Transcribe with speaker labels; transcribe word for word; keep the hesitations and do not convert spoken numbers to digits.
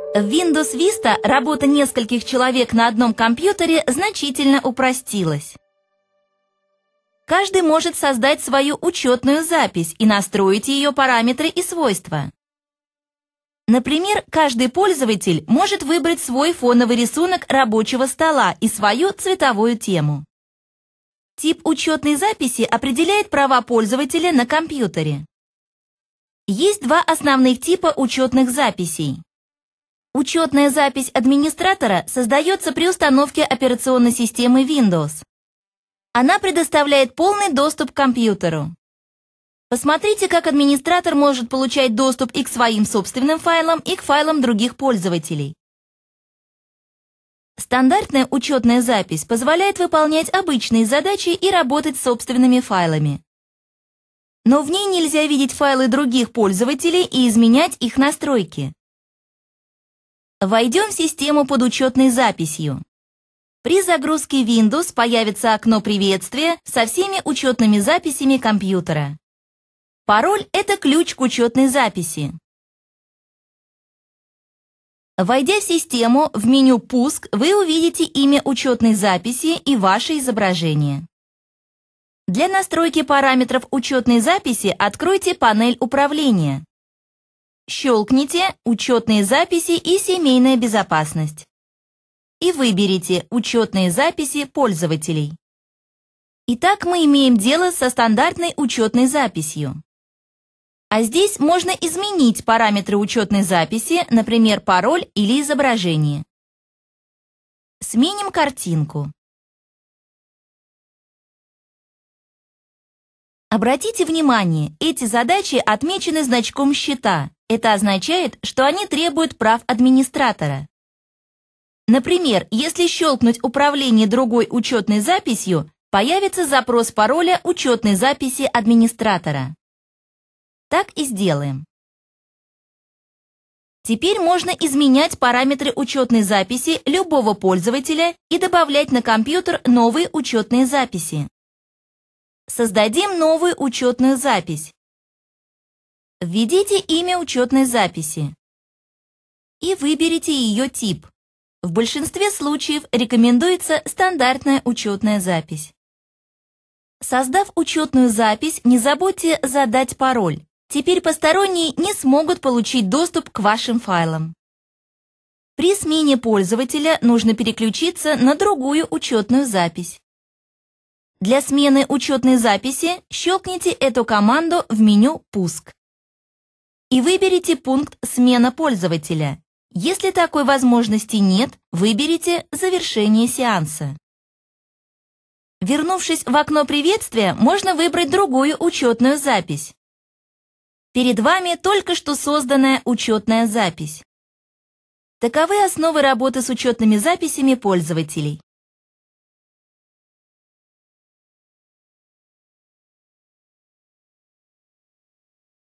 Speaker 1: В Windows Vista работа нескольких человек на одном компьютере значительно упростилась. Каждый может создать свою учетную запись и настроить ее параметры и свойства. Например, каждый пользователь может выбрать свой фоновый рисунок рабочего стола и свою цветовую тему. Тип учетной записи определяет права пользователя на компьютере. Есть два основных типа учетных записей. Учетная запись администратора создается при установке операционной системы Windows. Она предоставляет полный доступ к компьютеру. Посмотрите, как администратор может получать доступ и к своим собственным файлам, и к файлам других пользователей. Стандартная учетная запись позволяет выполнять обычные задачи и работать с собственными файлами. Но в ней нельзя видеть файлы других пользователей и изменять их настройки. Войдем в систему под учетной записью. При загрузке Windows появится окно приветствия со всеми учетными записями компьютера. Пароль – это ключ к учетной записи. Войдя в систему, в меню «Пуск» вы увидите имя учетной записи и ваше изображение. Для настройки параметров учетной записи откройте панель управления. Щелкните «Учетные записи и семейная безопасность» и выберите «Учетные записи пользователей». Итак, мы имеем дело со стандартной учетной записью. А здесь можно изменить параметры учетной записи, например, пароль или изображение. Сменим картинку. Обратите внимание, эти задачи отмечены значком счета. Это означает, что они требуют прав администратора. Например, если щелкнуть «Управление другой учетной записью», появится запрос пароля учетной записи администратора. Так и сделаем. Теперь можно изменять параметры учетной записи любого пользователя и добавлять на компьютер новые учетные записи. Создадим новую учетную запись. Введите имя учетной записи и выберите ее тип. В большинстве случаев рекомендуется стандартная учетная запись. Создав учетную запись, не забудьте задать пароль. Теперь посторонние не смогут получить доступ к вашим файлам. При смене пользователя нужно переключиться на другую учетную запись. Для смены учетной записи щелкните эту команду в меню «Пуск» и выберите пункт «Смена пользователя». Если такой возможности нет, выберите «Завершение сеанса». Вернувшись в окно приветствия, можно выбрать другую учетную запись. Перед вами только что созданная учетная запись. Таковы основы работы с учетными записями пользователей.